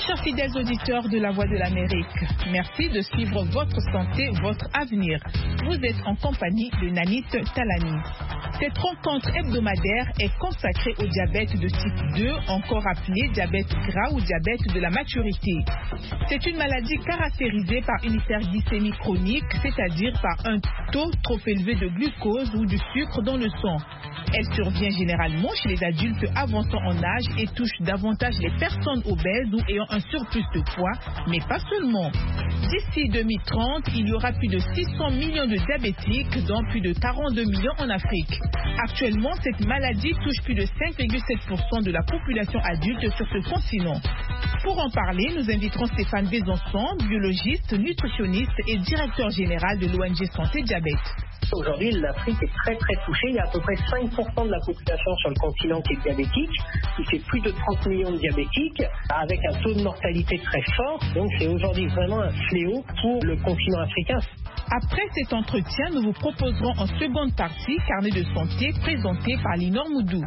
chers fidèles auditeurs de La Voix de l'Amérique. Merci de suivre votre santé, votre avenir. Vous êtes en compagnie de Nanit Talani. Cette rencontre hebdomadaire est consacrée au diabète de type 2, encore appelé diabète gras ou diabète de la maturité. C'est une maladie caractérisée par une hyperglycémie chronique, c'est-à-dire par un taux trop élevé de glucose ou de sucre dans le sang. Elle survient généralement chez les adultes avançant en âge et touche davantage les personnes obèses ou ayant un surplus de poids, mais pas seulement. D'ici 2030, il y aura plus de 600 millions de diabétiques, dont plus de 42 millions en Afrique. Actuellement, cette maladie touche plus de 5,7% de la population adulte sur ce continent. Pour en parler, nous inviterons Stéphane Besançon, biologiste, nutritionniste et directeur général de l'ONG Santé Diabète. Aujourd'hui, l'Afrique est très touchée. Il y a à peu près 5% de la population sur le continent qui est diabétique, qui fait plus de 30 millions de diabétiques, avec un taux de mortalité très fort. Donc c'est aujourd'hui vraiment un fléau pour le continent africain. Après cet entretien, nous vous proposerons en seconde partie Carnet de santé présenté par Linor Moudou.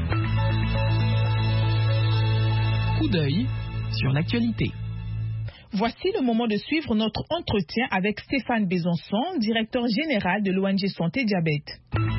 Coup d'œil sur l'actualité. Voici le moment de suivre notre entretien avec Stéphane Besançon, directeur général de l'ONG Santé Diabète.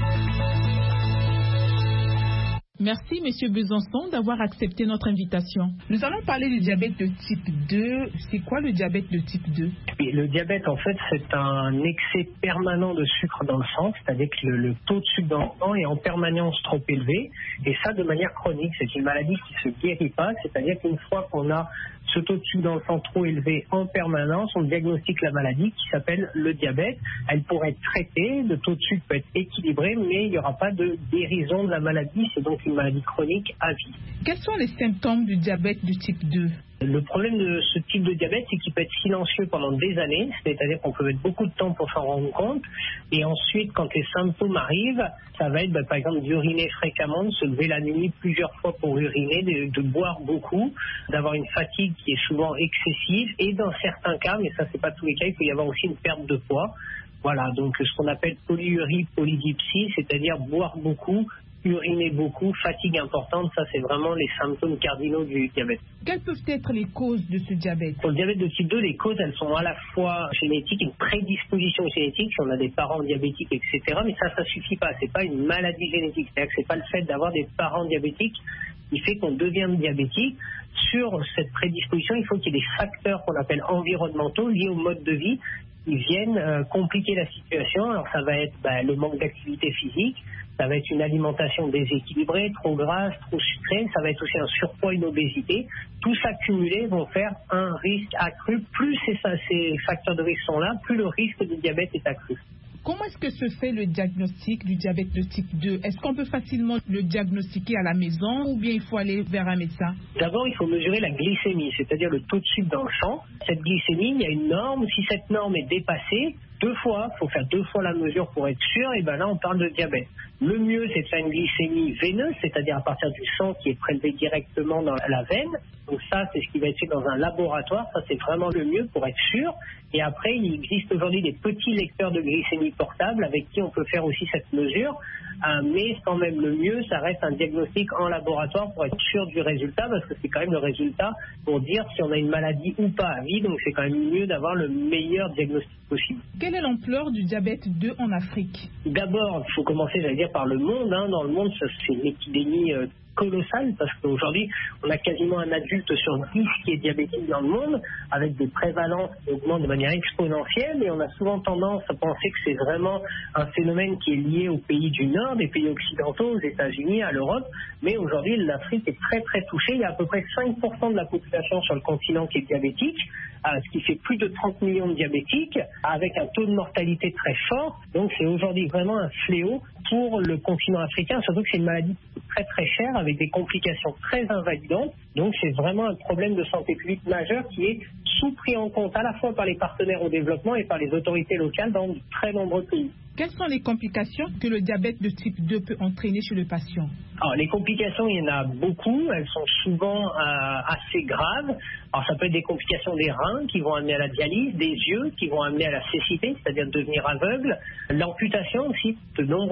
Merci, Monsieur Besançon, d'avoir accepté notre invitation. Nous allons parler du diabète de type 2. C'est quoi le diabète de type 2? Et le diabète, en fait, c'est un excès permanent de sucre dans le sang, c'est-à-dire que le taux de sucre dans le sang est en permanence trop élevé, et ça de manière chronique. C'est une maladie qui ne se guérit pas, c'est-à-dire qu'une fois qu'on a ce taux de sucre dans le sang trop élevé en permanence, on diagnostique la maladie qui s'appelle le diabète. Elle pourrait être traitée, le taux de sucre peut être équilibré, mais il n'y aura pas de guérison de la maladie. C'est donc une maladie chronique à vie. Quels sont les symptômes du diabète de type 2? Le problème de ce type de diabète, c'est qu'il peut être silencieux pendant des années, c'est-à-dire qu'on peut mettre beaucoup de temps pour s'en rendre compte. Et ensuite, quand les symptômes arrivent, ça va être par exemple d'uriner fréquemment, de se lever la nuit plusieurs fois pour uriner, de boire beaucoup, d'avoir une fatigue qui est souvent excessive. Et dans certains cas, mais ça c'est pas tous les cas, il peut y avoir aussi une perte de poids. Voilà, donc ce qu'on appelle polyurie, polydipsie, c'est-à-dire boire beaucoup, uriner beaucoup, fatigue importante, ça c'est vraiment les symptômes cardinaux du diabète. Quelles peuvent être les causes de ce diabète? Pour le diabète de type 2, les causes elles sont à la fois génétiques, une prédisposition génétique, si on a des parents diabétiques, etc. Mais ça suffit pas, c'est pas une maladie génétique, c'est-à-dire que c'est pas le fait d'avoir des parents diabétiques qui fait qu'on devient diabétique. Sur cette prédisposition, il faut qu'il y ait des facteurs qu'on appelle environnementaux liés au mode de vie qui viennent compliquer la situation. Alors ça va être le manque d'activité physique, ça va être une alimentation déséquilibrée, trop grasse, trop sucrée, ça va être aussi un surpoids, une obésité. Tout ça cumulé vont faire un risque accru. Plus ces facteurs de risque sont là, plus le risque du diabète est accru. Comment est-ce que se fait le diagnostic du diabète de type 2? Est-ce qu'on peut facilement le diagnostiquer à la maison ou bien il faut aller vers un médecin? D'abord, il faut mesurer la glycémie, c'est-à-dire le taux de sucre dans le sang. Cette glycémie, il y a une norme. Si cette norme est dépassée, il faut faire 2 fois la mesure pour être sûr, et là on parle de diabète. Le mieux c'est de faire une glycémie veineuse, c'est-à-dire à partir du sang qui est prélevé directement dans la veine. Donc ça c'est ce qui va être fait dans un laboratoire, ça c'est vraiment le mieux pour être sûr. Et après il existe aujourd'hui des petits lecteurs de glycémie portables avec qui on peut faire aussi cette mesure. Mais quand même le mieux, ça reste un diagnostic en laboratoire pour être sûr du résultat, parce que c'est quand même le résultat pour dire si on a une maladie ou pas à vie, donc c'est quand même mieux d'avoir le meilleur diagnostic possible. Quelle est l'ampleur du diabète 2 en Afrique? D'abord, il faut commencer, par le monde. Dans le monde, c'est une épidémie colossale, parce qu'aujourd'hui, on a quasiment un adulte sur 10 qui est diabétique dans le monde, avec des prévalences qui augmentent de manière exponentielle, et on a souvent tendance à penser que c'est vraiment un phénomène qui est lié aux pays du Nord, des pays occidentaux, aux États-Unis, à l'Europe, mais aujourd'hui, l'Afrique est très touchée. Il y a à peu près 5% de la population sur le continent qui est diabétique, ce qui fait plus de 30 millions de diabétiques, avec un taux de mortalité très fort. Donc c'est aujourd'hui vraiment un fléau pour le continent africain, surtout que c'est une maladie très chère, avec des complications très invalidantes. Donc c'est vraiment un problème de santé publique majeur qui est pris en compte à la fois par les partenaires au développement et par les autorités locales dans de très nombreux pays. Quelles sont les complications que le diabète de type 2 peut entraîner chez le patient? Alors, les complications, il y en a beaucoup. Elles sont souvent assez graves. Alors, ça peut être des complications des reins qui vont amener à la dialyse, des yeux qui vont amener à la cécité, c'est-à-dire devenir aveugle, l'amputation aussi de nombreux